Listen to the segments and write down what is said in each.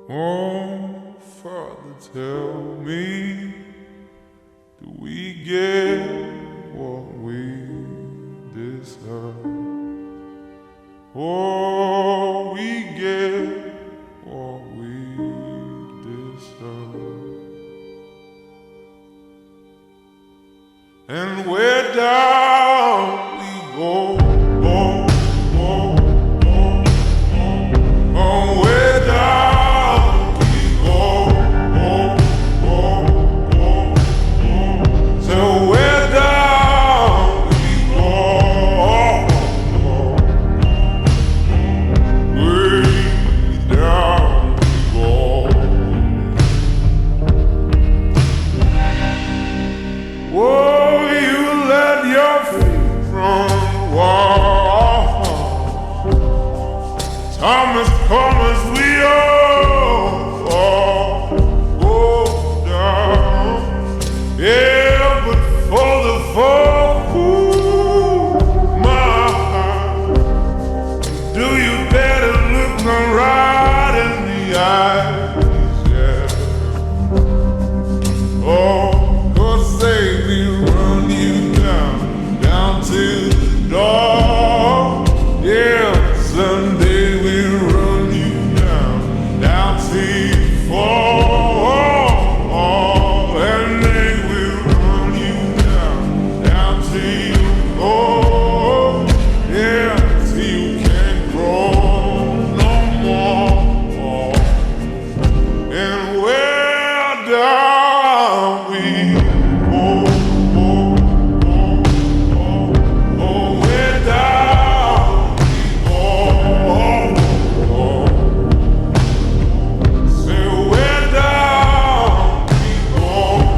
Oh, Father, tell me, do we get what we deserve? Oh, we get what we deserve. And where down we go, oh, oh, oh, oh, oh, where down we go, oh, oh, oh, oh. So where down we go, way down we go. Whoa, you let your feet run wild. Thomas, we all go down. Yeah, but for the fall, my heart, do you dare to look me right in the eyes? Yeah. Oh, 'cause they will run you down to the door. Yeah, someday we'll run you down till you fall. And they will run you down till you go. Yeah, till you can't grow no more. And where down we go, where down we go, say where down we go,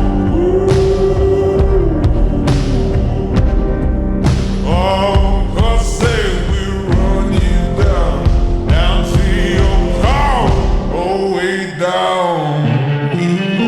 'cause say we run you down till your call, way down we go.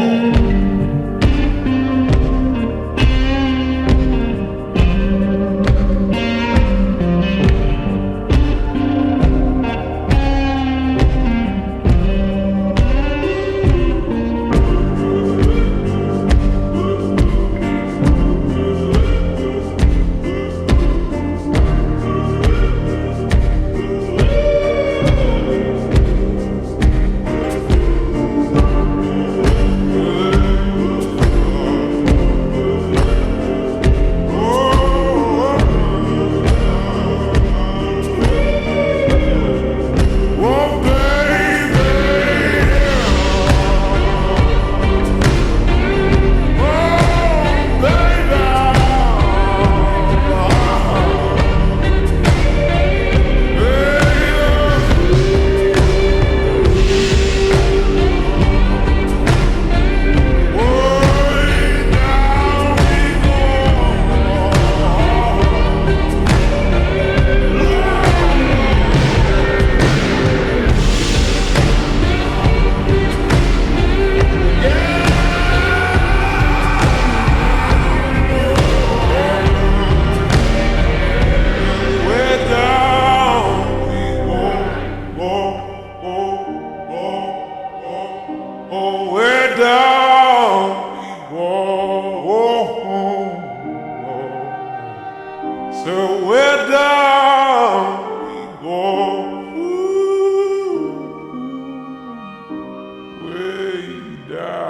Oh, where down we go, so where down we go, way down.